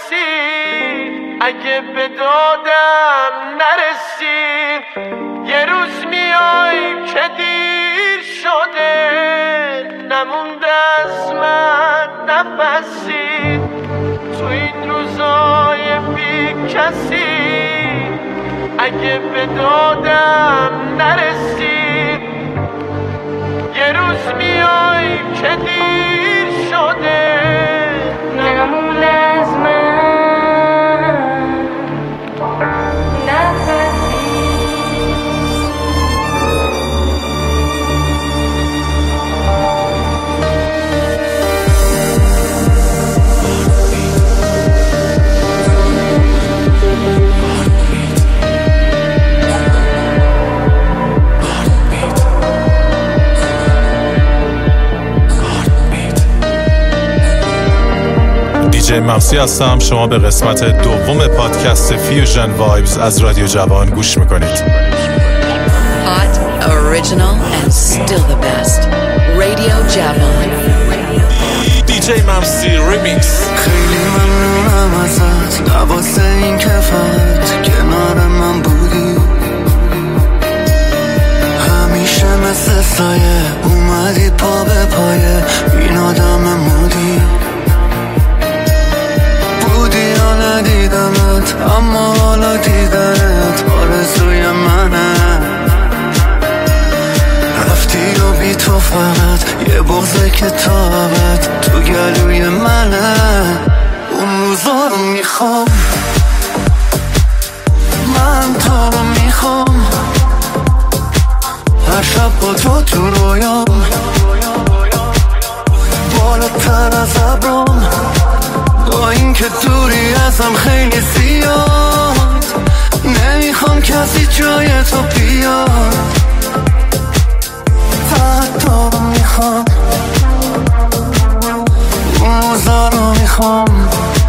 نرسی، اگه به دادم نرسی، یه روز میای که دیر شده، نمونده از من نفسی تو این روزای بی کسی. اگه به دادم نرسی، یه روز میای که دیر شده، نمونده از من نفسی. دیجی ممسی هستم. شما به قسمت دوم پادکست فیوژن وایبز از رادیو جوان گوش میکنید. Hot, original and still the best. Radio جوان. دیجی ممسی ریمیکس. خیلی ممنونم ازت، لباسه این کفت کنار من بودی، همیشه مثل سایه اومدی پا به پایه، این آدم مودی ندیدمت، اما حالا دیدنت آرزوی منه. رفتی و بی تو فقط یه بغضه که تا ابد تو گلوی منه. اون روزا رو میخوام، من تو رو میخوام، هر شب با تو رویام، بالاتر از ابرام، با این که دوری ازم خیلی زیاد، نمیخوام کسی جای تو بیاد، فقط تو رو میخوام، اون روزا رو میخوام.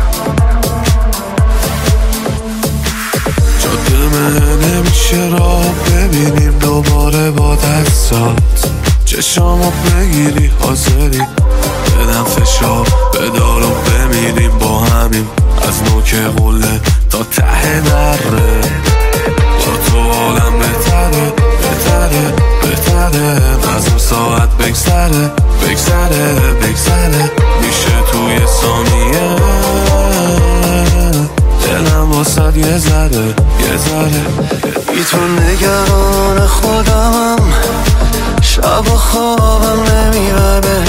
جاده نمیشه راه ببینیم دوباره با دستات، چشامو بگیری حاضری بدم فشار بدار و بمیریم با همیم، از نوک قله تا ته دره، با تو حالم بهتره بهتره بهتره، از اون ساعت بگذره بگذره بگذره، میشه توی ثانیه دلم واسد یه ذره بی تو نگران خودمم، شب و خوابم نمیبره،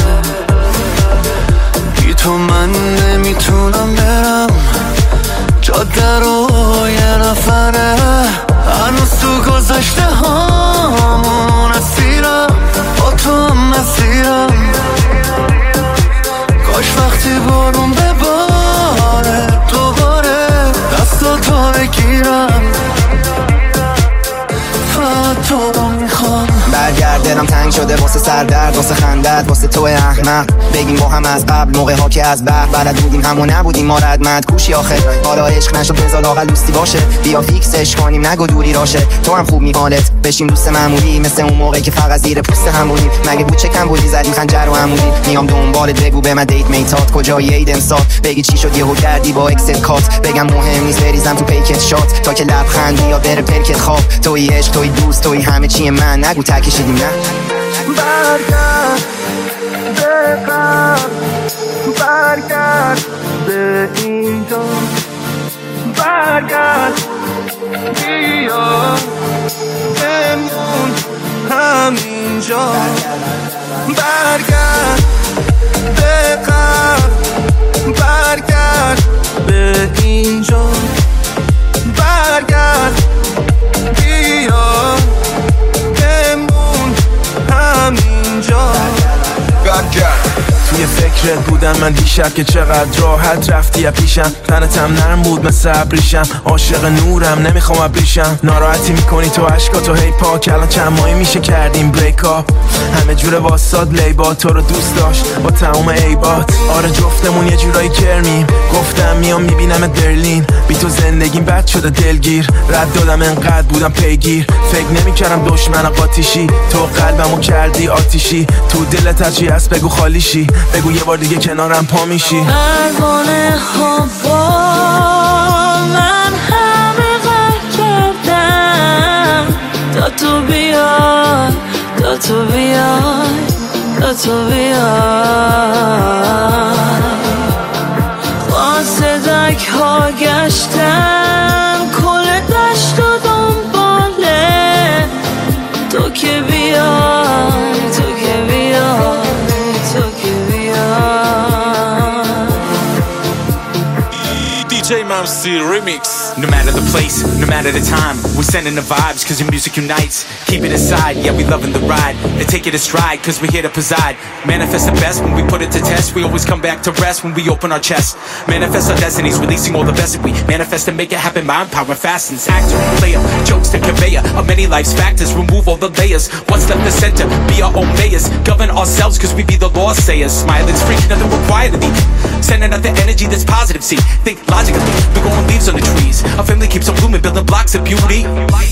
بی تو من نمیتونم برم، جاده رو یه نفره، هنوز تو گذشته هامون اسیرم، با تو هم مسیرم، کاش وقتی بارون بباره دوباره دستاتو بگیرم، فقط تو رو میخوام. برگردم تنگ شده واسه سردرد، واسه خندت، واسه تو احمق، بگیم با هم از قبل موقع ها که از بحر بلد بودیم همون نبودیم ما ردمند کوشی آخر، حالا عشق نشو بذار لاغل دوستی باشه، بیا فیکسش کنیم نگو دوری راشه، تو هم خوب میحالت بشیم دوست معمولی، مثل اون موقعی که فقط زیر پوست هم بودیم، مگه بود چه کم بودی زدیم خنجر و عمودی، میام دنبالت بگو به من دیت میتات کجایی عید امسال، بگی چی شد یهو کردی با اکست کات، بگم مهم نیست بریزم تو پیکت شات، تا که لبخندی یا بره پرکت خواب، توی عشق توی دوست توی همه چی من، نگو تکشیدیم نه. برگرد به قبل، برگرد به اینجا، برگرد بیا بمون همینجا، برگرد به قبل، برگرد به اینجا، برگرد بیا بمون همینجا، برگرد. توی فکرت بودم من دیشب که چقدر راحت رفتی پیشم، تنتم نرم بود مثل ابریشم، عاشق نورم نمیخوام ابریشم، ناراحتی میکنی تو عشقاتو هی پاک، الان چند ماهی میشه کردیم بریک اپ، همه جوره واساد لیبا تو رو دوست داشت با تمام عیبات، آره جفتمون یه جورایی کرمیم، گفتم میام میبینم برلین، بی تو زندگیم بد شده دلگیر، رد دادم انقدر بودم پیگیر، فکر نمیکردم دشمن قاطیشی، تو قلبمو کردی آتیشی، تو دلت هرچی هست بگو خالیشی، بگو یه بار دیگه کنارم پا میشی. پروانه ها تو بیای تو بیای تو بیای با صدک ها گشتم کل دشت و دنباله تو که بیای تو که بیای تو که بیای DJ Mamsi Remix. No matter the place, no matter the time, we're sending the vibes cause your music unites. Keep it aside, yeah we loving the ride. And take it a stride cause we're here to preside. Manifest the best when we put it to test. We always come back to rest when we open our chest. Manifest our destinies, releasing all the best that we manifest and make it happen. Mind power fastens, actor, player, jokes the conveyor of many life's factors. Remove all the layers, what's left the center? Be our own mayors, govern ourselves cause we be the law sayers. Smile, it's free, nothing required to be. Sending out the energy that's positive, see. Think logically, we're growing leaves on the trees. Our family keeps on blooming, building blocks of beauty.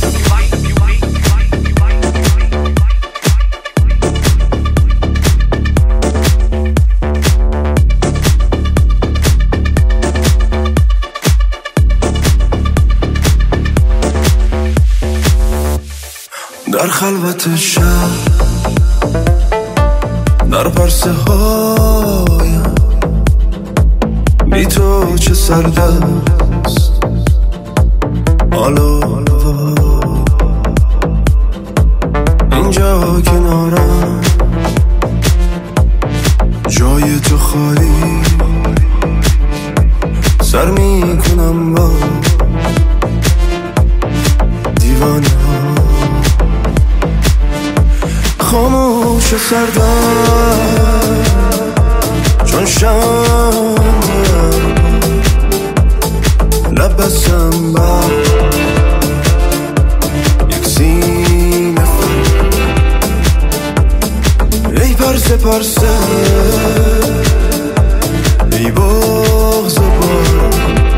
در خلوت شب در پرسه هایم بی تو چه سرد است حالا اینجا کنارم جای تو خالی سر می کنم با دیوانه ها خاموش و سردم چون شمع لب بسم بر یک سینه ای پرسه پرسه ای بغض بار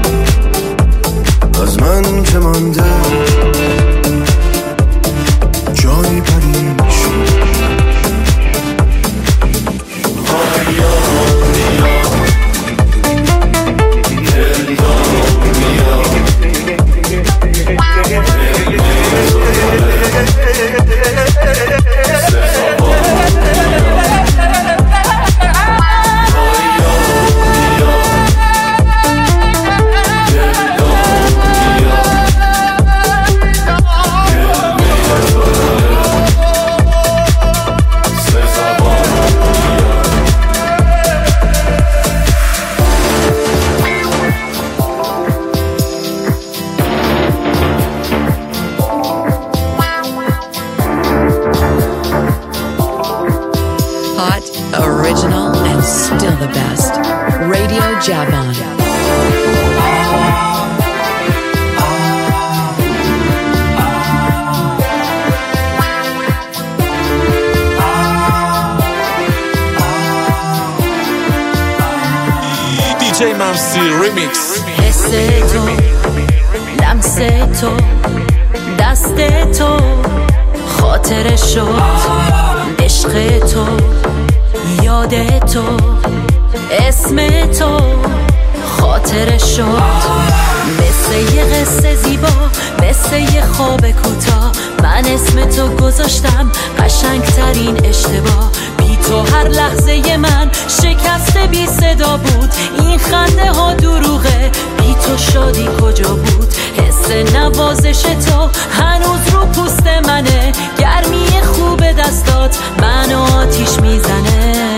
از من که مانده جایی پریشون Original and still the best. Radio Javon. DJ Mamsi Remix. حس تو لمس تو دست تو خاطر شد عشق تو یاد تو اسم تو خاطر شد مثل یه قصه زیبا مثل یه خواب کوتاه من اسم تو گذاشتم قشنگترین اشتباه بی تو هر لحظه من شکست بی صدا بود این خنده ها دروغه بی تو شادی کجا بود حس نوازش تو هنوز رو پوست منه گرمی خوب دستات منو آتیش میزنه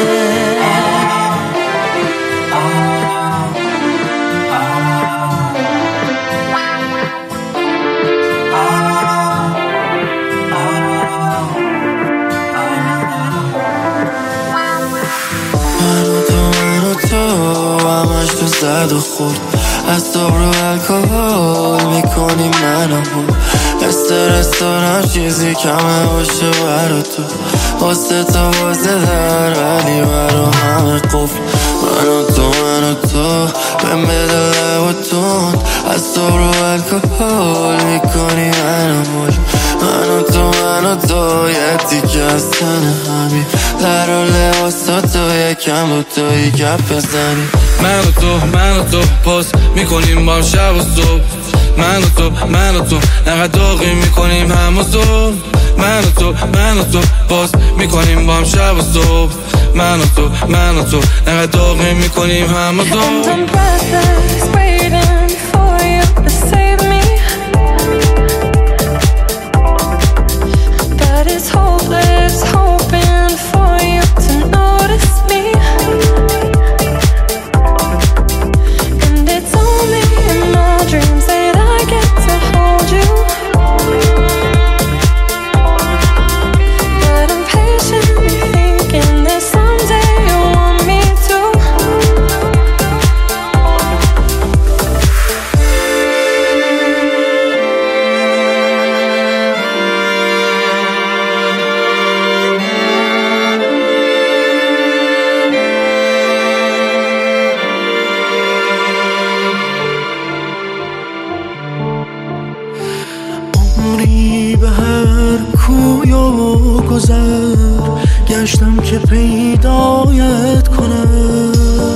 همش تو زد و خورد از صبح رو الکل میکنی منو بود استرس دارم چیزی کمه باشه برا تو واسه تو واسه در ولی برا همه قفل من و تو بهم بده لب و تون از صبح رو الکل میکنی منو بود من و تو یه تیکه از تنه همین در و لباسا تو یکم رو توی گپ بزنی من و تو پاس میکنیم با شب و صبح من و تو نقدر داغی میکنیم هم و صبح، من و تو باز میکنیم با هم شب و صبح، من و تو نقدر داغی میکنیم هم و صبح. گشتم که پیدایت کنم،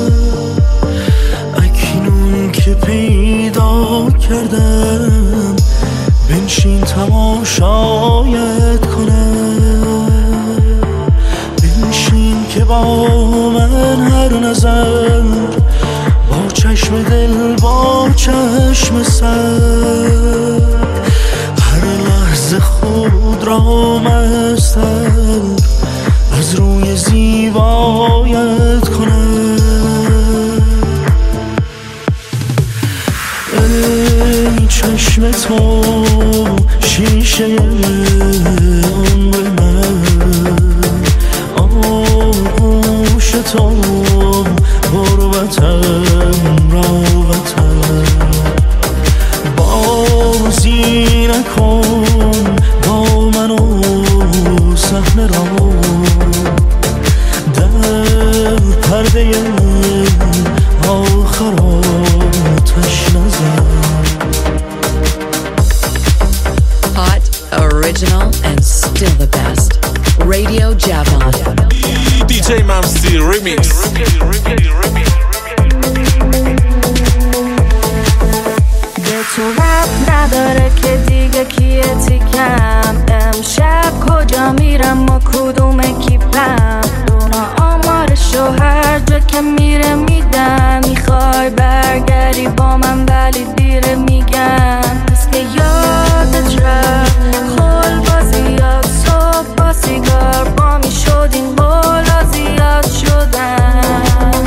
اکنون که پیدا کردم بنشین تماشایت کنم، بنشین که با من هر نظر با چشم دل با چشم سر هر لحظه خود را مستر از روی زیبایت کنم. ای چشم تو شیشه عمر من، آغوش تو غربتم راوتم، بازی نکن با من و صحنه را پرده آخراتش نزن. Hot, original, and still the best. Radio Javon. DJ Mamsi Remix. به تو رب نداره که دیگه کیه تیکم، امشب کجا میرم و کدوم کیپم، دونا آمارشو هر جا که میره میدم، میخوای برگردی با من ولی دیره میگم، پس که یادت رفت خل بازیات صبح با سیگار با میشدیم بالا زیاد شدن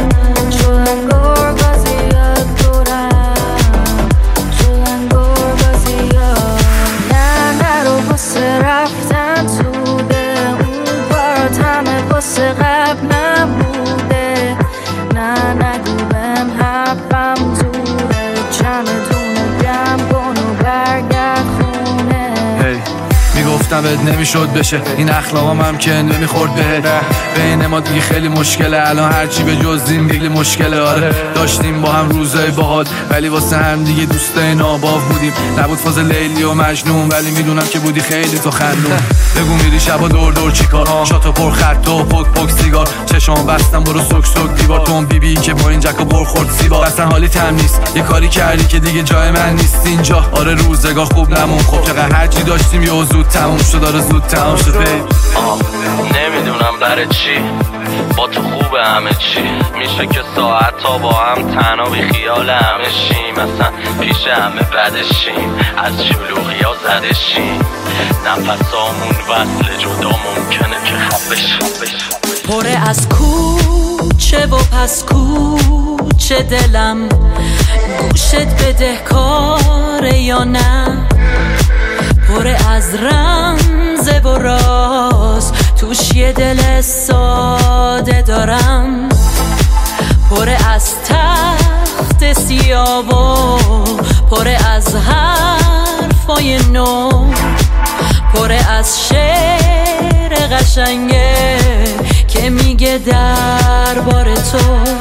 گرگازیات دورم شدن گرگازیات، نه رو واسه رفتن توده، اون بارات همه واسه قبل نبوده، نه نگو بهم حرفم زوره، چمدونو گم کن و برگرد خونه. میگفتم بهت نمیشد بشه این اخلاقام هم که نمیخورد بهت، بین ما دیگه خیلی مشکله الان هرچی به جز زندگی مشکله. آره داشتیم با هم روزای باحال ولی واسه هم دیگه دوستای ناباو بودیم، نبود فاز لیلی و مجنون ولی میدونم که بودی خیلی تو خندون. بگو میری شبا دور دور چیکار، شاتو پر خط و پک پک سیگار، چشام بستم برو سوک سوک دیوار، تو بی که با این جکو برخورد سیبا، اصلا حالی تم نیست یه کاری کردی که دیگه جای من نیست اینجا. آره روزگار خوب نمون، خب چقدر هرچی داشتیم یه زود تموم شد، داره زود تموم شد. نمیدونم برای چی با تو خوبه همه چی، میشه که ساعت ها با هم تنها بی خیال همه شیم، اصلا پیش همه بدشیم، از شلوغی ها زدشیم، نفسامون وصل جدا ممکنه که خفش. پره از کوچه و پس کوچه دلم، گوشت بدهکاره یا نه، پره از رمز و راز توش یه دل ساده دارم، پره از تخت سیاه و پره از حرفای نو، پره از شعر قشنگه که میگه درباره تو،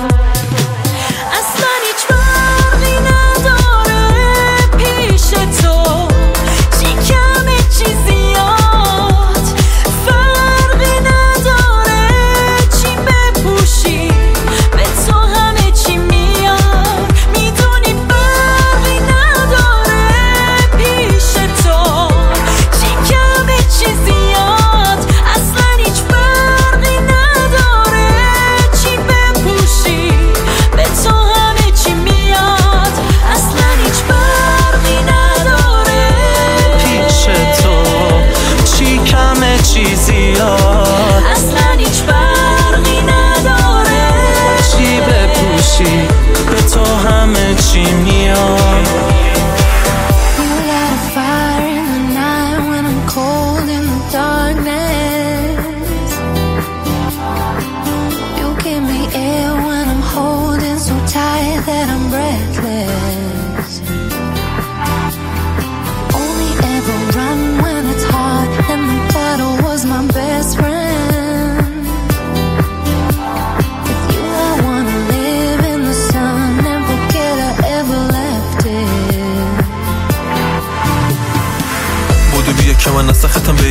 اصلا هیچ فرقی نداره پیش تو، چی کمه چی زیاد، فرقی نداره چی بپوشی، به تو همه چی میاد، میدونی فرقی نداره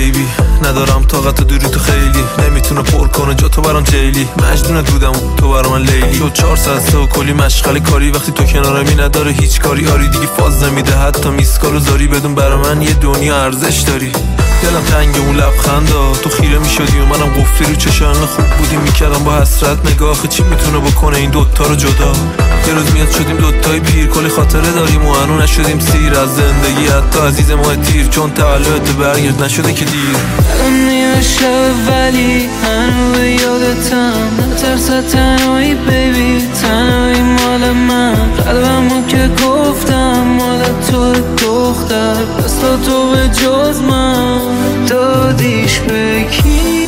بیبی، ندارم طاقت دوری تو خیلی، نمیتونه پر کنه جا تو برام جیلی، مجنونت بودم تو برام لیلی، شد 400 تا کلی مشغله کاری، وقتی تو کنارمی نداره هیچ کاری، آری دیگه فاز نمیده حتی میسکالو زاری، بدون برا من یه دنیا ارزش داری. دلم تنگ اون لبخندا، تو خیره میشدی و منم قفلی رو چشان، خوب بودیم میکردم با حسرت نگاه، چی میتونه بکنه این دوتا رو جدا؟ یه روز میاد شدیم دوتای پیر، کلی خاطره داریم و هنو نشدیم سیر از زندگی، حتی عزیز ما تیر، چون تولدت برگرد نشده که دیر. الان نیمه شب ولی هنو به یادتم، نترس تنهایی بیبی، تنهایی مال من، قلبمو که گفتم مال تو دختر، بس تو به جز من دادیش به کی؟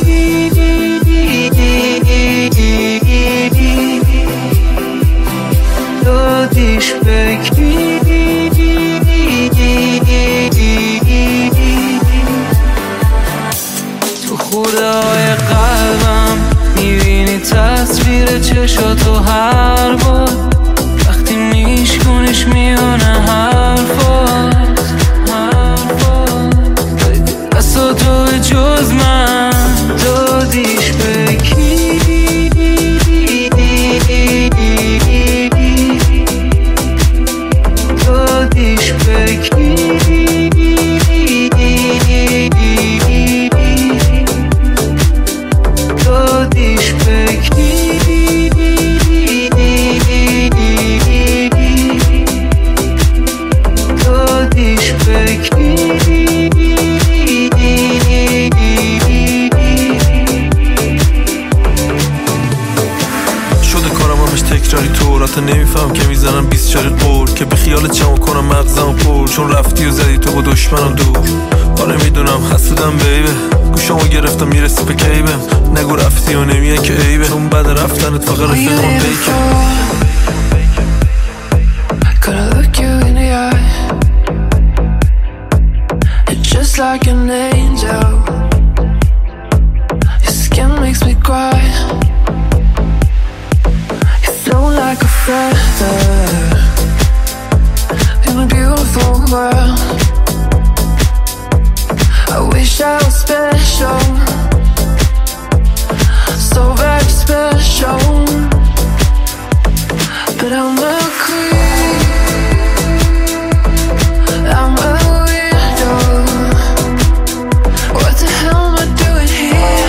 دادیش به کی؟ تو خورده های قلبم میبینی تصویر چشاتو هر بار، وقتی میشکنیش میونه حرفات، بس تو به جز من دادیش به کی؟ دادیش به کی؟ دادیش به کی؟ دادیش به کی؟ شده کارم همش تکراری تو، رات نمیفهم که میزنم 20 شاری قول، که به خیالت چمو کنم مغزم پر، چون رفتی و زدی تو با دشمنم دور. آره میدونم حسودم بیبه، گوشامو گرفتم میرسی به کیبم، نگو رفتی و نمیه که عیبه، چون بعد رفتنت فقط رفیقم بیکه. Gonna look you in the eye, you're just like an angel, your skin makes me cry, you flow like a feather in a beautiful world. I wish I was special, so very special, but I'm a creep, I'm a weirdo. What the hell am I doing here?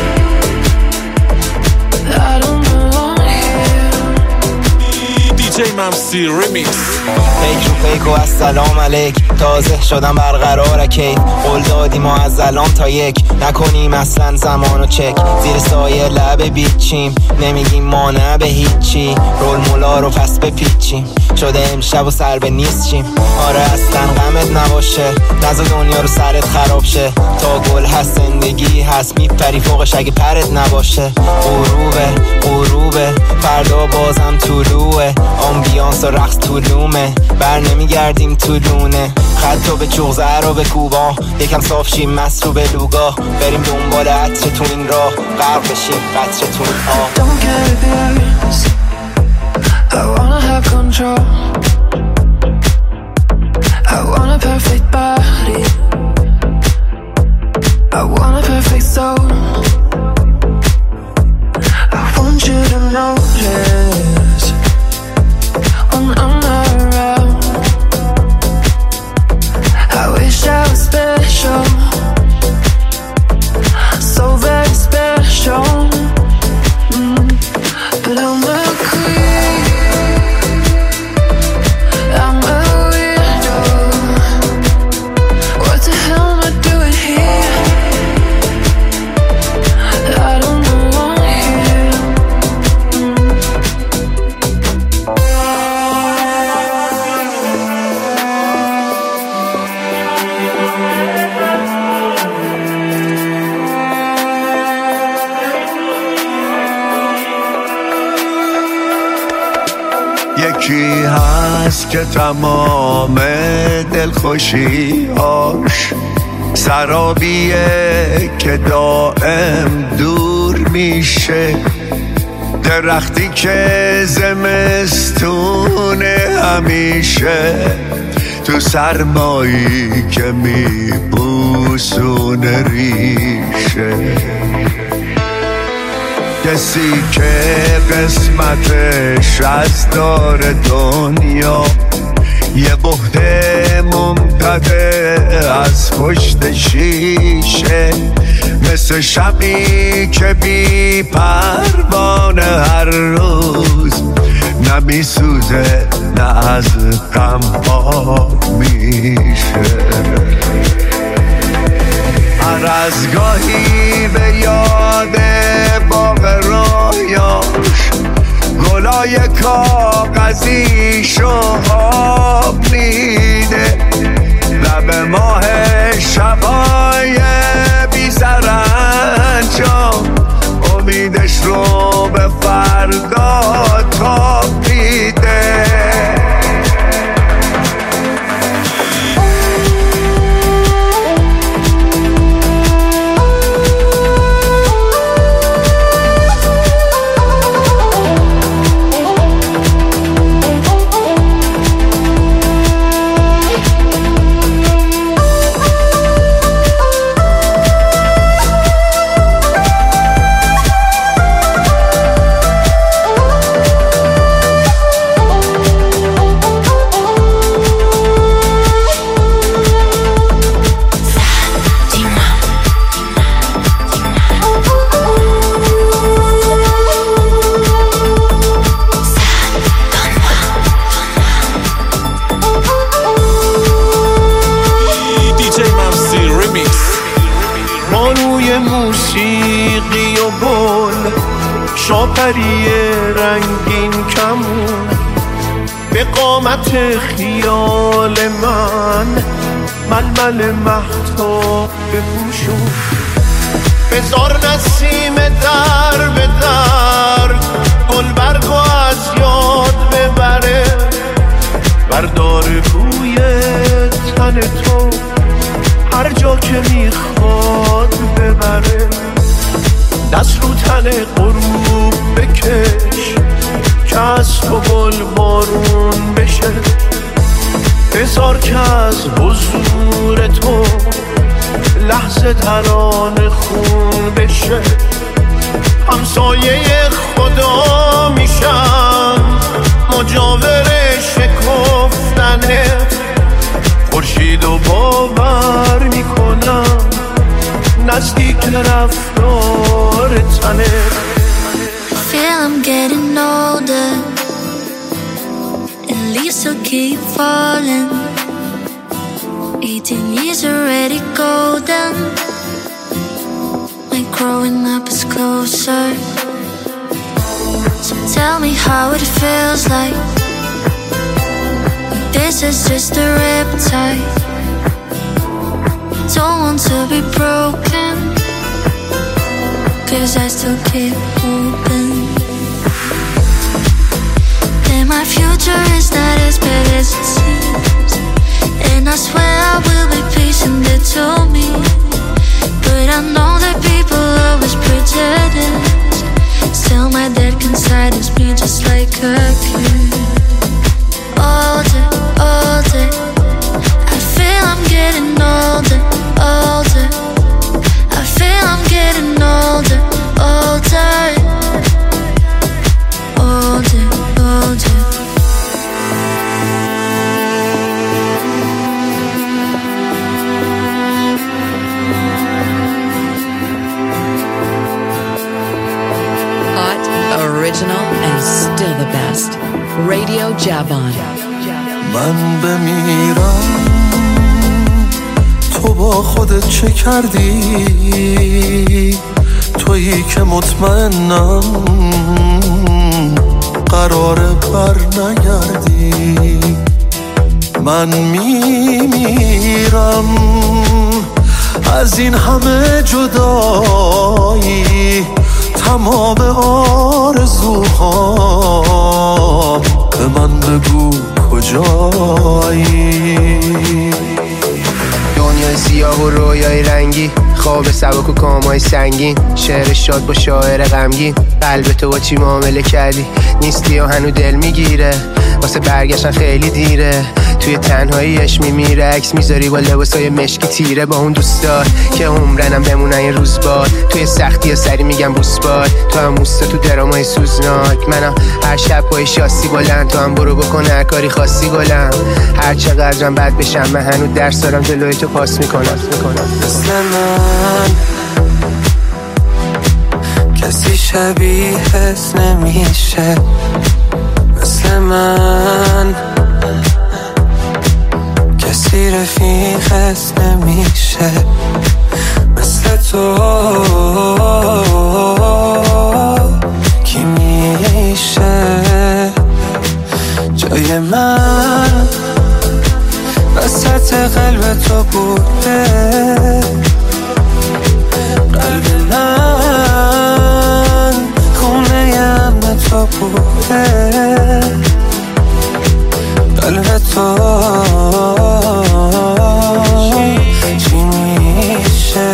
I don't belong here. DJ Mamsi Remix. فکر و فیک و السلام علیک، تازه شدم برقرار کی، قول دادیم و از الان تا یک، نکنیم اصلا زمانو چک، زیر سایه لب بیچیم، نمیگیم ما نه به هیچی، رول مولا رو پس بپیچیم، شده امشب و سر به نیست چیم. آره اصلا غمت نباشه، نزا دنیا رو سرت خراب شه، تا گل هست زندگی هست، میپری فوقش اگه پرت نباشه. غروبه فردا بازم طلوعه، آمبیانس و رقص طولومه، بر نمیگردیم تو لونه، خطو به چوغزه رو به کوبا، یکم صاف شیم مست رو به لوگا، بریم دنبال عطر تو این راه، غرق بشیم قطر تو این آه. Don't get nervous, I wanna have control, I want a perfect body, I want a perfect soul, I want you to notice when I'm not around. I wish I was special, so very special, but I'm a creep, I'm a weirdo. What the hell am I doing here? I don't belong here. یکی هست که تمام دلخوشی‌هاش سرابیه که دائم دور میشه، درختی که زمستونه همیشه تو سرمایی که میبوسونه ریشه، کسی که قسمتش از دار دنیا یه بهته ممتده از پشت شیشه، مثل شبی که بی پروانه هر روز نمیسوزه نه از غم ها میشه. هر از گاهی به یاد باغ رویاش گلای کاغذیشو آب میده، لب ماه شبای بی سرانجام امیدش رو به فردا تابیده. موسیقی و گل شاپری رنگین کمون به قامت خیال من ململ مهتاب بپوشون، بذار نسیم در به در گل برگو از یاد ببره، بردار بوی تن تو هر جا که میخواد ببره، دست رو تن غروب بکش که از تو گل بارون بشه، بذار که از حضور تو لحظه ترانه خون بشه، همسایه خدا میشم مجاور شکفتنت، خورشید و باور میکنم نزدیک رفتار تنت. Feel I'm getting older and leaves still keep falling, 18 years already golden, my growing up is closer, so tell me how it feels like this is just a riptide. Don't want to be broken, 'cause I still keep hoping that my future is not as bad as it seems, and I swear I will be patient, they told me, but I know that people always pretend it. Still my dead inside is me just like a kid. Older, older, I feel I'm getting older, older, I feel I'm getting older, older, older, older. Hot, original, and still the best. Radio Javan. من بمیرم تو با خودت چه کردی؟ تویی که مطمئنم قراره بر نگردی. من میمیرم از این همه جدایی، تمام آرزوهام به من بگو کجایی. دنیای سیاه و رویای رنگی، خواب سبک و کامای سنگین، شعر شاد با شاعر غمگین، قلب تو با چی معامله کردی؟ نیستی و هنو دل میگیره، واسه برگشتن خیلی دیره. توی تنهاییش میمیره، عکس میذاری با لباسای مشکی تیره، با اون دوستا که عمرنم بمونن یه روز باد. توی سختی سری میگم بوس باد، تو هم موستا تو درامای سوزناک. منم هر شب پای شاسی بلند، تو هم برو بکن هر کاری خاصی گلم. هر چقدرم بد بشم من هنوز درس دارم جلوی تو پاس میکنم. مثل من کسی شبیهت نمیشه، مثل من کسی رفیقت نمیشه، مثل تو کی میشه جای من وسط قلب تو بوده. قلب من خونه امن تو بوده، قلب تو چی میشه؟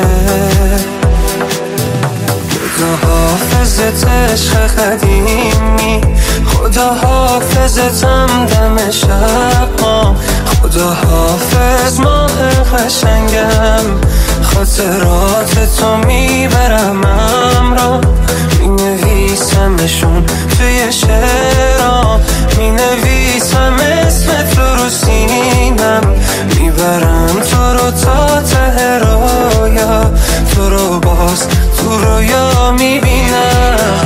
خدا حافظت عشق قدیمی، خدا حافظتم دم شبام، خدا حافظ ماه قشنگم، خاطرات تو میبرم امرا، مینویسمشون توی شعرام، مینویسم اسم تو رو سینم، میبرم تو رو تا ته رویا، تو رو باز تو رویا میبینم.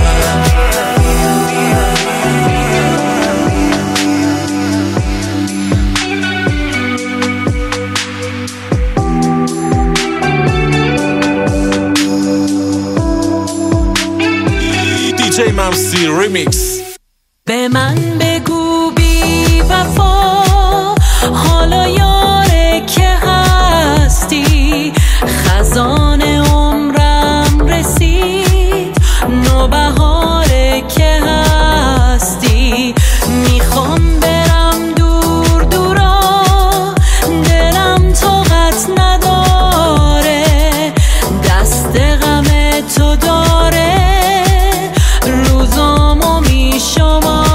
DJ ممسی ریمیکس. به من بگو بی وفا حالا یاره که هستی، خزان عمرم رسید، نوبهاره که هستی، میخوام برم دور دورا، دلم طاقت نداره، دست غم تو داره، روزامو میشماره.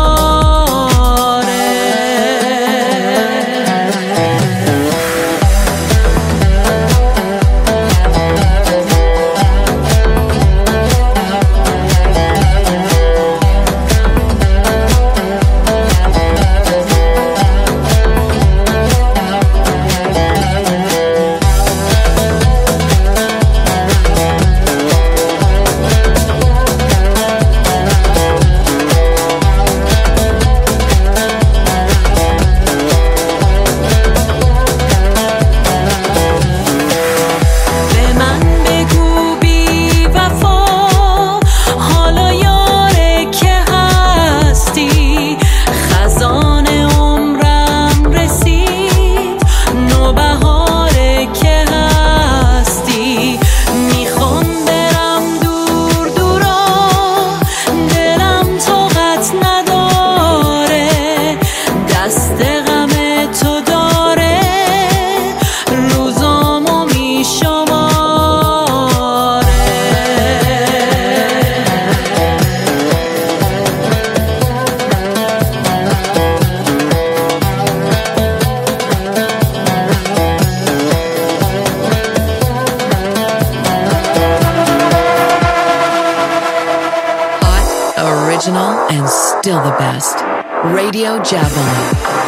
And still the best. Radio Javon.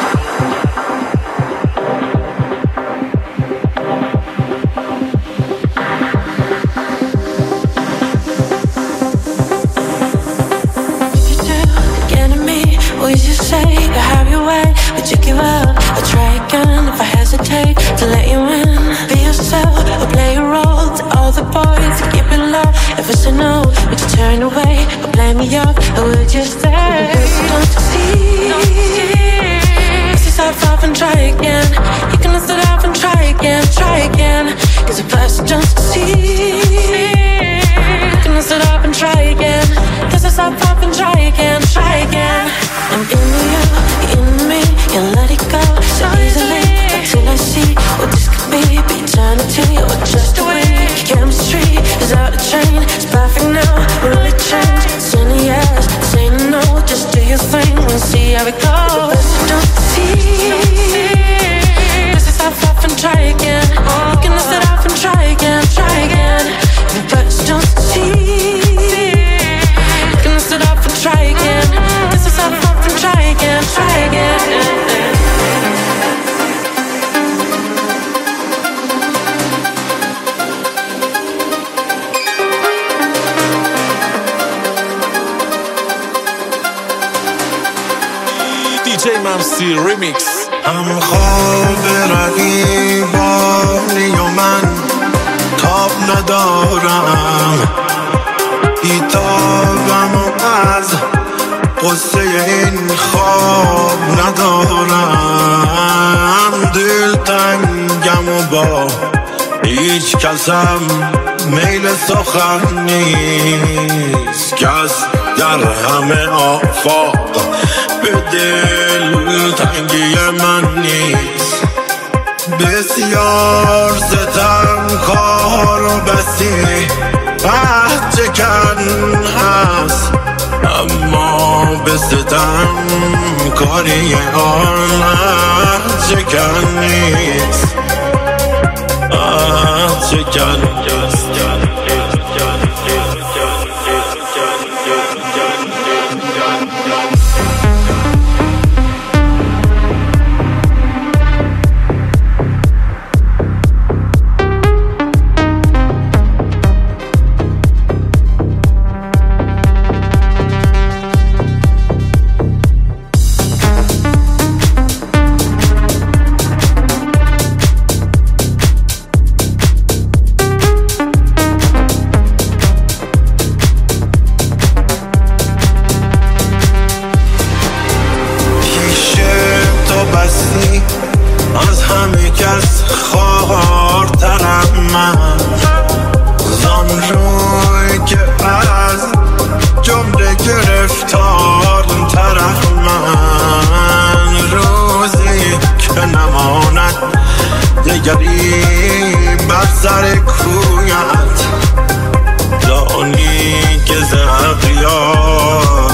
Turn away or blame me up, or would you stay? Don't succeed. Let's just start off and try again. You can start off and try again. Cause if I don't succeed, you can start off and try again. Cause I start off and try again. I'm into you, you're into me, can't let it go so easily. Until I see what this could be eternity or just a week. Chemistry is out of train, it's perfect now, really change. Saying yes, saying no, just do your thing and see how it goes. ممسی ریمیکس. هم خواب رقیبانی و من تاب ندارم، بیتابم و از قصه این خواب ندارم، دل تنگم و با هیچ کسم میل سخن نیست، کس در همه آفاق به دل تنگی من نیست، بسیار ستم کار و بسی چکن هست، اما به ستم کاری آن چکن نیست، چکن نیست. از همه کس خوارترم من، زان روی که از جمله گرفتار طرف من، روزی که نماند دگری بر سر کویت، دانی که زغیار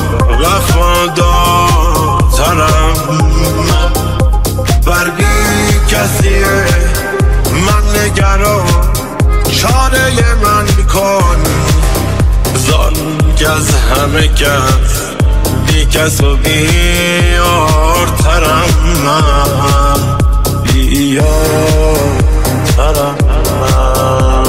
وفادارترم من، بر بی کسیه من نگران، چاره من کن، زان که از همه کس بی کس و بیارترم من، بیارترم من.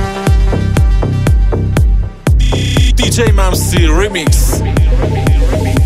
DJ Mamsi Remix.